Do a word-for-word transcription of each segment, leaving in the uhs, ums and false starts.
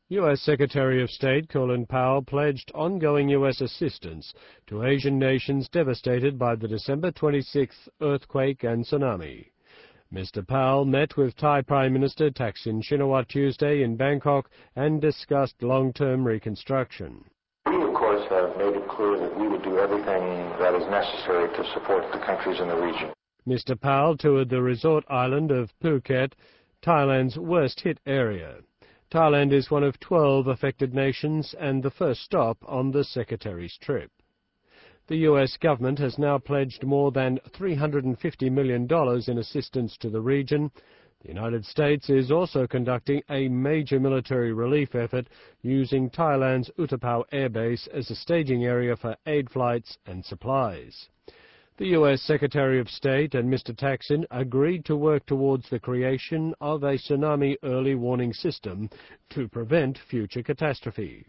U S Secretary of State Colin Powell pledged ongoing U S assistance to Asian nations devastated by the December twenty-sixth earthquake and tsunami. Mister Powell met with Thai Prime Minister Thaksin Shinawatra Tuesday in Bangkok and discussed long-term reconstruction. We, of course, have made it clear that we would do everything that is necessary to support the countries in the region. Mister Powell toured the resort island of Phuket, Thailand's worst-hit area. Thailand is one of twelve affected nations and the first stop on the Secretary's trip. The U S government has now pledged more than three hundred fifty million dollars in assistance to the region. The United States is also conducting a major military relief effort using Thailand's Utapao Air Base as a staging area for aid flights and supplies. The U S Secretary of State and Mister Thaksin agreed to work towards the creation of a tsunami early warning system to prevent future catastrophe.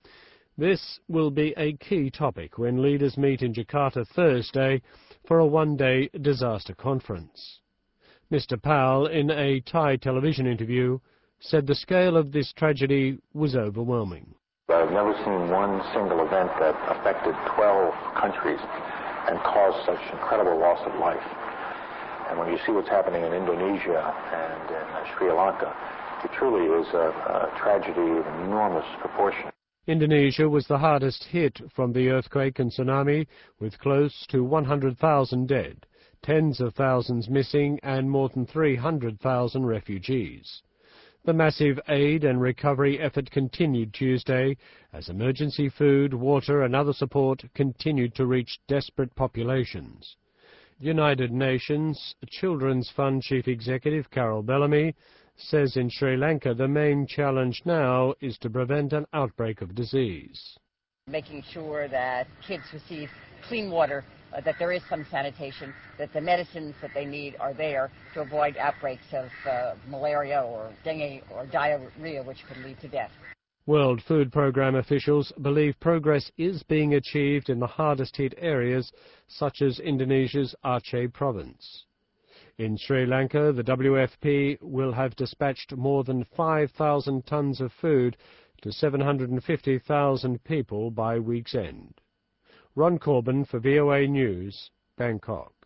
This will be a key topic when leaders meet in Jakarta Thursday for a one-day disaster conference. Mister Powell, in a Thai television interview, said the scale of this tragedy was overwhelming. I've never seen one single event that affected twelve countries and caused such incredible loss of life. And when you see what's happening in Indonesia and in uh, Sri Lanka, it truly is a, a tragedy of enormous proportion. Indonesia was the hardest hit from the earthquake and tsunami, with close to one hundred thousand dead, tens of thousands missing, and more than three hundred thousand refugees. The massive aid and recovery effort continued Tuesday as emergency food, water and other support continued to reach desperate populations. United Nations Children's Fund Chief Executive Carol Bellamy says in Sri Lanka the main challenge now is to prevent an outbreak of disease. Making sure that kids receive clean water, uh, that there is some sanitation, that the medicines that they need are there to avoid outbreaks of uh, malaria or dengue or diarrhea, which could lead to death. World Food Programme officials believe progress is being achieved in the hardest-hit areas, such as Indonesia's Aceh province. In Sri Lanka, the W F P will have dispatched more than five thousand tons of food to seven hundred fifty thousand people by week's end. Ron Corbin for V O A News, Bangkok.